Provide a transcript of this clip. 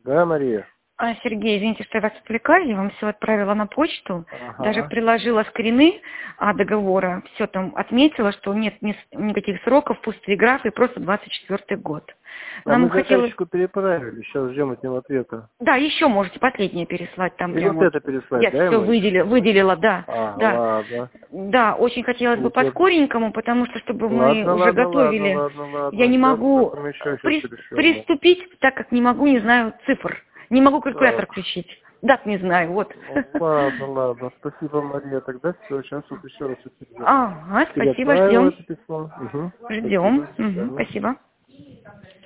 Да, Мария? Сергей, извините, что я вас отвлекаю, я вам все отправила на почту, даже Ага. приложила скрины договора, все там отметила, что нет никаких сроков, пустые графы, просто 24-й год. А Нам мы хотелось... заказчику переправили, сейчас ждем от него ответа. Да, еще можете последнее переслать, там И прям вот вот. это переслать, Я да, все ему еще? выделила, да, да. Ладно. Да, очень хотелось бы Ничего. по-скоренькому, потому что, чтобы мы Ладно, уже ладно, ладно, готовили, ладно, я ладно. не Сейчас могу потом еще сейчас перешлем. приступить, так как не могу, не знаю цифр. Не могу калькулятор Так. включить. Дат не знаю, вот. Ладно, ладно. Спасибо, Мария. Тогда все, сейчас вот еще раз Ага, спасибо, переотправила ждем. это письмо. Угу. Ждем. Спасибо. До свидания. Спасибо.